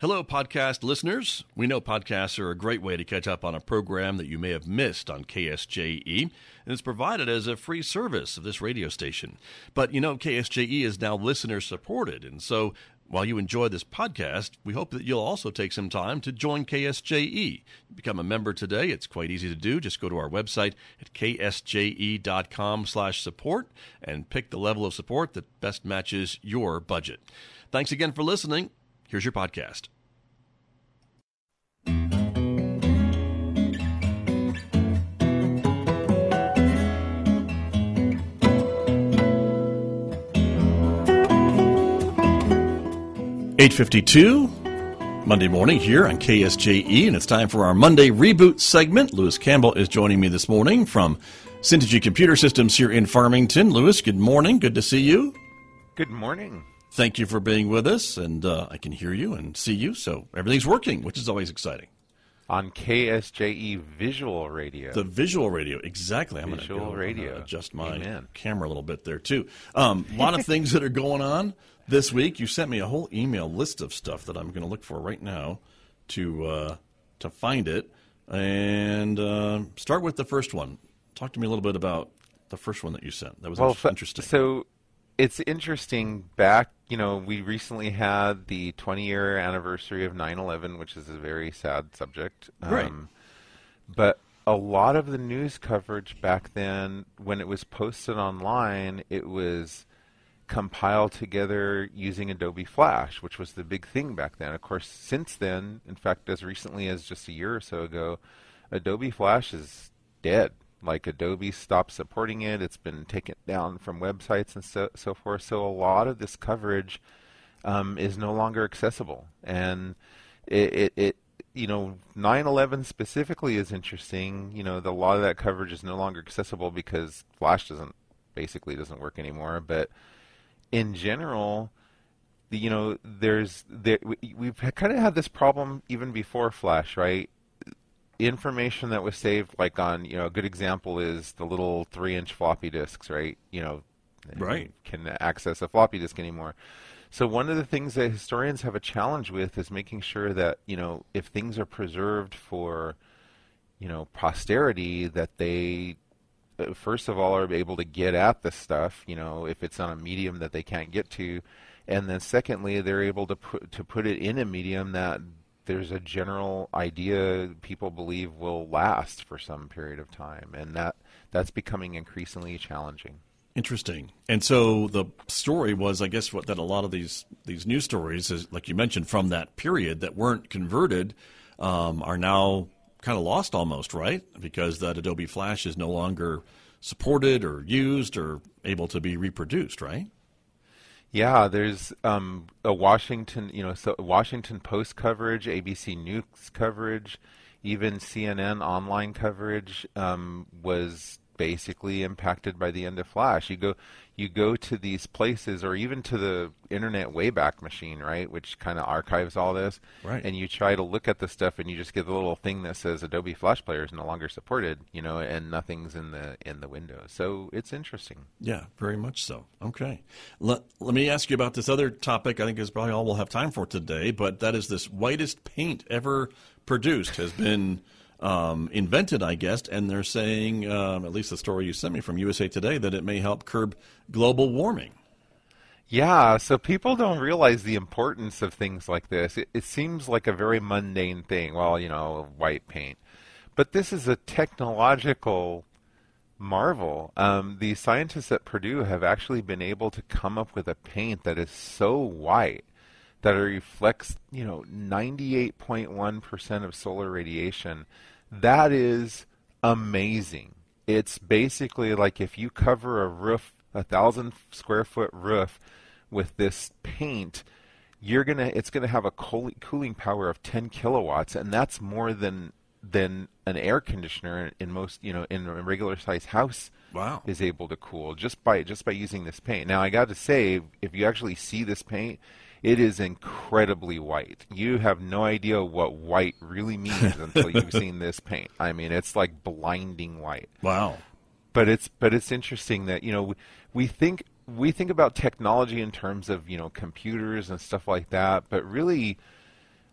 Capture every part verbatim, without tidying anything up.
Hello, podcast listeners. We know podcasts are a great way to catch up on a program that you may have missed on K S J E, and it's provided as a free service of this radio station. But, you know, K S J E is now listener-supported, and so while you enjoy this podcast, we hope that you'll also take some time to join K S J E. Become a member today. It's quite easy to do. Just go to our website at k s j e dot com slash support and pick the level of support that best matches your budget. Thanks again for listening. Here's your podcast. eight fifty-two, Monday morning here on K S J E, and it's time for our Monday Reboot segment. Lewis Campbell is joining me this morning from Syntege Computer Systems here in Farmington. Lewis, good morning. Good to see you. Good morning. Thank you for being with us, and uh, I can hear you and see you, so everything's working, which is always exciting. On K S J E Visual Radio. The visual radio, exactly. I'm Visual going to radio. adjust my Amen. camera a little bit there, too. Um, a lot of things that are going on this week. You sent me a whole email list of stuff that I'm going to look for right now to uh, to find it. And uh, start with the first one. Talk to me a little bit about the first one that you sent. That was well, interesting. So it's interesting. Back, you know, we recently had the twenty-year anniversary of nine eleven, which is a very sad subject. Right. Um, but a lot of the news coverage back then, when it was posted online, it was compiled together using Adobe Flash, which was the big thing back then. Of course, since then, in fact, as recently as just a year or so ago, Adobe Flash is dead. Like, Adobe stopped supporting it. It's been taken down from websites and so, so forth. So a lot of this coverage um, is no longer accessible. And it, it, it, you know, nine eleven specifically is interesting. You know, the, a lot of that coverage is no longer accessible because Flash doesn't, basically doesn't work anymore. But in general, the, you know, there's there, we, we've kind of had this problem even before Flash, right? Information that was saved, like on, you know, a good example is the little three-inch floppy disks, right? You know, right. Can access a floppy disk anymore. So one of the things that historians have a challenge with is making sure that, you know, if things are preserved for, you know, posterity, that they first of all are able to get at the stuff, you know, if it's on a medium that they can't get to, and then secondly, they're able to put to put it in a medium that there's a general idea people believe will last for some period of time, and that that's becoming increasingly challenging. Interesting. And so the story was, I guess, what that a lot of these these news stories, is, like you mentioned, from that period that weren't converted, um, are now kind of lost almost, right? Because that Adobe Flash is no longer supported or used or able to be reproduced, right? Yeah, there's um, a Washington, you know, so Washington Post coverage, A B C News coverage, even C N N online coverage um, was basically impacted by the end of Flash. You go, you go to these places, or even to the Internet Wayback Machine, right, which kind of archives all this, right? And you try to look at the stuff, and you just get the little thing that says Adobe Flash Player is no longer supported, you know, and nothing's in the in the window. So it's interesting. Yeah, very much so. Okay, let let me ask you about this other topic. I think is probably all we'll have time for today, but that is this whitest paint ever produced has been Um, invented, I guess, and they're saying, um, at least the story you sent me from U S A Today, that it may help curb global warming. Yeah, so people don't realize the importance of things like this. It, it seems like a very mundane thing, well, you know, white paint. But this is a technological marvel. Um, the scientists at Purdue have actually been able to come up with a paint that is so white that it reflects, you know, ninety-eight point one percent of solar radiation. That is amazing. It's basically like if you cover a roof, a thousand square foot roof, with this paint, you're gonna, it's gonna have a cooling power of ten kilowatts, and that's more than than an air conditioner in most, you know, in a regular sized house. Wow. Is able to cool just by just by using this paint. Now, I got to say, if you actually see this paint, it is incredibly white. You have no idea what white really means until you've seen this paint. I mean, it's like blinding white. Wow. But it's but it's interesting that, you know, we, we think we think about technology in terms of, you know, computers and stuff like that, but really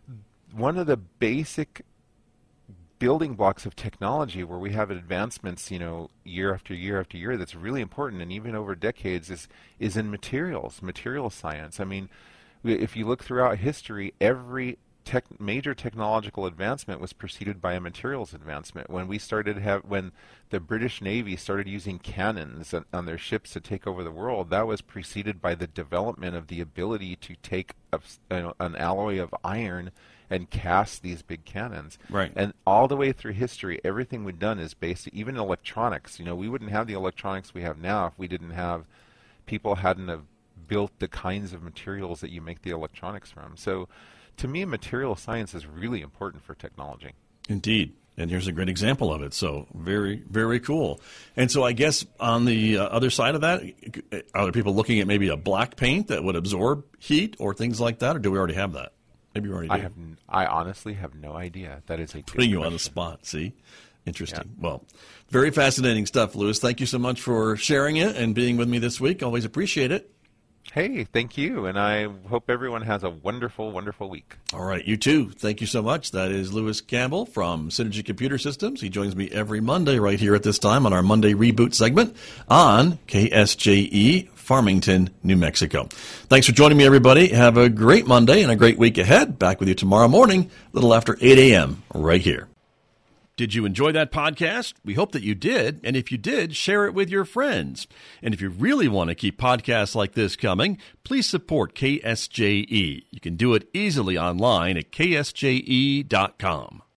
one of the basic building blocks of technology where we have advancements, you know, year after year after year that's really important, and even over decades, is is in materials, material science. I mean, if you look throughout history, every tech, major technological advancement was preceded by a materials advancement. When we started have, when the British Navy started using cannons on, on their ships to take over the world, that was preceded by the development of the ability to take a, you know, an alloy of iron and cast these big cannons. Right. And all the way through history, everything we've done is based, even electronics. You know, we wouldn't have the electronics we have now if we didn't have, people hadn't have built the kinds of materials that you make the electronics from. So to me, material science is really important for technology. Indeed. And here's a great example of it. So very, very cool. And so I guess on the uh, other side of that, are there people looking at maybe a black paint that would absorb heat or things like that, or do we already have that? Maybe we already do. I have. N- I honestly have no idea. That is a putting you question. on the spot. See, interesting. Yeah. Well, very fascinating stuff, Louis. Thank you so much for sharing it and being with me this week. Always appreciate it. Hey, thank you, and I hope everyone has a wonderful, wonderful week. All right, you too. Thank you so much. That is Louis Campbell from Synergy Computer Systems. He joins me every Monday right here at this time on our Monday Reboot segment on K S J E, Farmington, New Mexico. Thanks for joining me, everybody. Have a great Monday and a great week ahead. Back with you tomorrow morning, a little after eight a.m. right here. Did you enjoy that podcast? We hope that you did. And if you did, share it with your friends. And if you really want to keep podcasts like this coming, please support K S J E. You can do it easily online at K S J E dot com.